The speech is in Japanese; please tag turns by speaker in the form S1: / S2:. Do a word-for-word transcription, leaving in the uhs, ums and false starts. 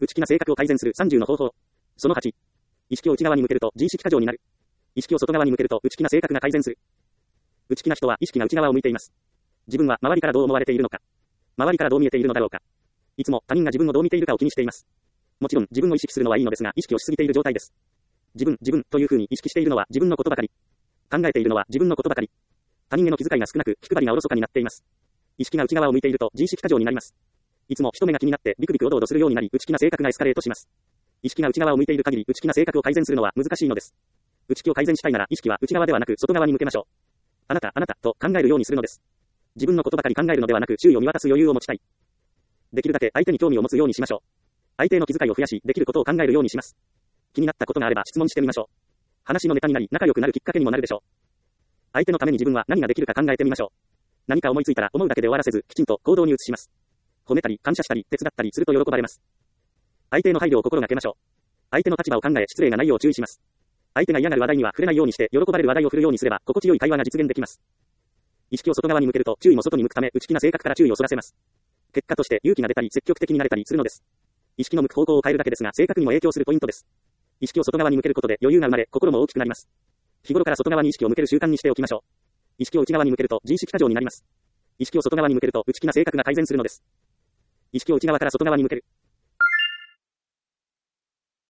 S1: 内気な性格を改善するさんじゅうの方法。そのはち。意識を内側に向けると自意識過剰になる。意識を外側に向けると内気な性格が改善する。内気な人は意識が内側を向いています。自分は周りからどう思われているのか。周りからどう見えているのだろうか。いつも他人が自分をどう見ているかを気にしています。もちろん自分を意識するのはいいのですが、意識をしすぎている状態です。自分、自分という風に意識しているのは自分のことばかり。考えているのは自分のことばかり。他人への気遣いが少なく、気配りがおろそかになっています。意識が内側を向いていると自意識過剰になります。いつも人目が気になってビクビクおどおどするようになり、内気な性格がエスカレートします。意識が内側を向いている限り、内気な性格を改善するのは難しいのです。内気を改善したいなら、意識は内側ではなく外側に向けましょう。あなた、あなたと考えるようにするのです。自分のことばかり考えるのではなく、周囲を見渡す余裕を持ちたい。できるだけ相手に興味を持つようにしましょう。相手への気遣いを増やし、できることを考えるようにします。気になったことがあれば質問してみましょう。話のネタになり、仲良くなるきっかけにもなるでしょう。相手のために自分は何ができるか考えてみましょう。何か思いついたら思うだけで終わらせず、きちんと行動に移します。褒めたり、感謝したり、手伝ったりすると喜ばれます。相手への配慮を心がけましょう。相手の立場を考え、失礼がないよう注意します。相手が嫌がる話題には触れないようにして、喜ばれる話題を振るようにすれば、心地よい会話が実現できます。意識を外側に向けると、注意も外に向くため、内気な性格から注意をそらせます。結果として勇気が出たり、積極的になれたりするのです。意識の向く方向を変えるだけですが、性格にも影響するポイントです。意識を外側に向けることで余裕が生まれ、心も大きくなります。日頃から外側に意識を向ける習慣にしておきましょう。意識を内側に向けると自意識過剰になります。意識を外側に向けると内気な性格が改善するのです。意識を内側から外側に向ける。